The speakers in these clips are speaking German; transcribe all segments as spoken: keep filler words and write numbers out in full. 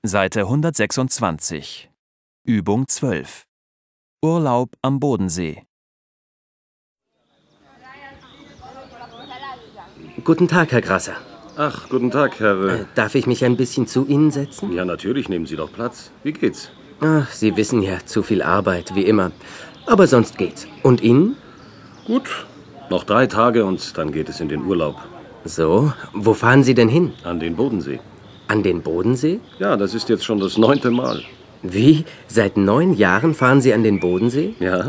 Seite hundertsechsundzwanzig. Übung zwölf. Urlaub am Bodensee. Guten Tag, Herr Grasser. Ach, guten Tag, Herr... Äh, darf ich mich ein bisschen zu Ihnen setzen? Ja, natürlich, nehmen Sie doch Platz. Wie geht's? Ach, Sie wissen ja, zu viel Arbeit, wie immer. Aber sonst geht's. Und Ihnen? Gut. Noch drei Tage und dann geht es in den Urlaub. So, wo fahren Sie denn hin? An den Bodensee. An den Bodensee? Ja, das ist jetzt schon das neunte Mal. Wie? Seit neun Jahren fahren Sie an den Bodensee? Ja?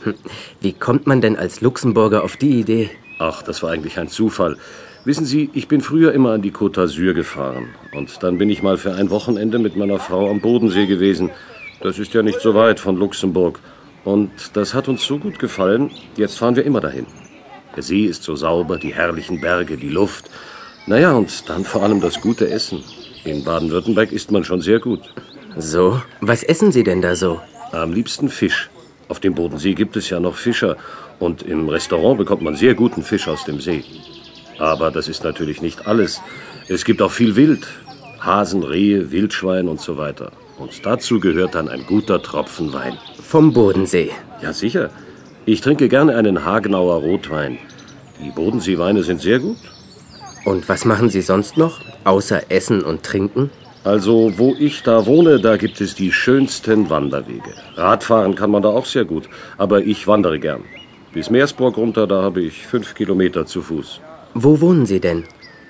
Wie kommt man denn als Luxemburger auf die Idee? Ach, das war eigentlich ein Zufall. Wissen Sie, ich bin früher immer an die Côte d'Azur gefahren. Und dann bin ich mal für ein Wochenende mit meiner Frau am Bodensee gewesen. Das ist ja nicht so weit von Luxemburg. Und das hat uns so gut gefallen, jetzt fahren wir immer dahin. Der See ist so sauber, die herrlichen Berge, die Luft. Naja, und dann vor allem das gute Essen. In Baden-Württemberg isst man schon sehr gut. So, was essen Sie denn da so? Am liebsten Fisch. Auf dem Bodensee gibt es ja noch Fischer. Und im Restaurant bekommt man sehr guten Fisch aus dem See. Aber das ist natürlich nicht alles. Es gibt auch viel Wild. Hasen, Rehe, Wildschwein und so weiter. Und dazu gehört dann ein guter Tropfen Wein. Vom Bodensee? Ja, sicher. Ich trinke gerne einen Hagenauer Rotwein. Die Bodenseeweine sind sehr gut. Und was machen Sie sonst noch, außer Essen und Trinken? Also, wo ich da wohne, da gibt es die schönsten Wanderwege. Radfahren kann man da auch sehr gut, aber ich wandere gern. Bis Meersburg runter, da habe ich fünf Kilometer zu Fuß. Wo wohnen Sie denn?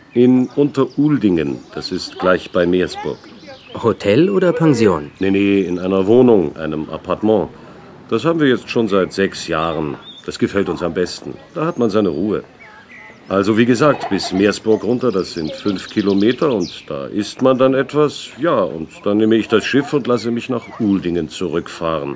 In Unteruldingen, das ist gleich bei Meersburg. Hotel oder Pension? Nee, nee, in einer Wohnung, einem Appartement. Das haben wir jetzt schon seit sechs Jahren. Das gefällt uns am besten. Da hat man seine Ruhe. Also wie gesagt, bis Meersburg runter, das sind fünf Kilometer und da isst man dann etwas. Ja, und dann nehme ich das Schiff und lasse mich nach Uldingen zurückfahren.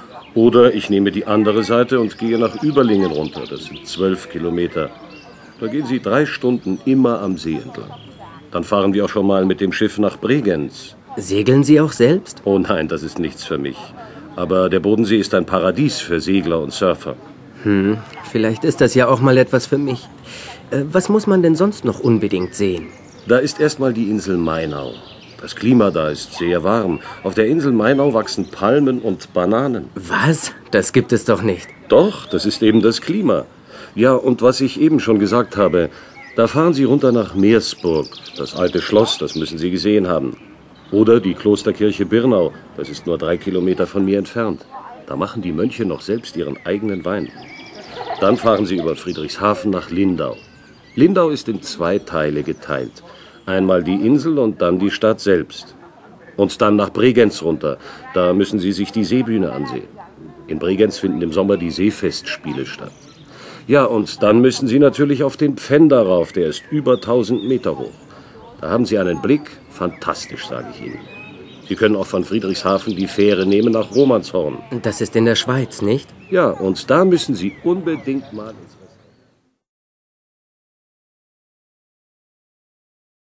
Oder ich nehme die andere Seite und gehe nach Überlingen runter, das sind zwölf Kilometer. Da gehen Sie drei Stunden immer am See entlang. Dann fahren wir auch schon mal mit dem Schiff nach Bregenz. Segeln Sie auch selbst? Oh nein, das ist nichts für mich. Aber der Bodensee ist ein Paradies für Segler und Surfer. Hm, vielleicht ist das ja auch mal etwas für mich. Äh, was muss man denn sonst noch unbedingt sehen? Da ist erstmal die Insel Mainau. Das Klima da ist sehr warm. Auf der Insel Mainau wachsen Palmen und Bananen. Was? Das gibt es doch nicht. Doch, das ist eben das Klima. Ja, und was ich eben schon gesagt habe, da fahren Sie runter nach Meersburg. Das alte Schloss, das müssen Sie gesehen haben. Oder die Klosterkirche Birnau, das ist nur drei Kilometer von mir entfernt. Da machen die Mönche noch selbst ihren eigenen Wein. Dann fahren Sie über Friedrichshafen nach Lindau. Lindau ist in zwei Teile geteilt. Einmal die Insel und dann die Stadt selbst. Und dann nach Bregenz runter. Da müssen Sie sich die Seebühne ansehen. In Bregenz finden im Sommer die Seefestspiele statt. Ja, und dann müssen Sie natürlich auf den Pfänder rauf. Der ist über tausend Meter hoch. Da haben Sie einen Blick. Fantastisch, sage ich Ihnen. Sie können auch von Friedrichshafen die Fähre nehmen nach Romanshorn. Das ist in der Schweiz, nicht? Ja, und da müssen Sie unbedingt mal ins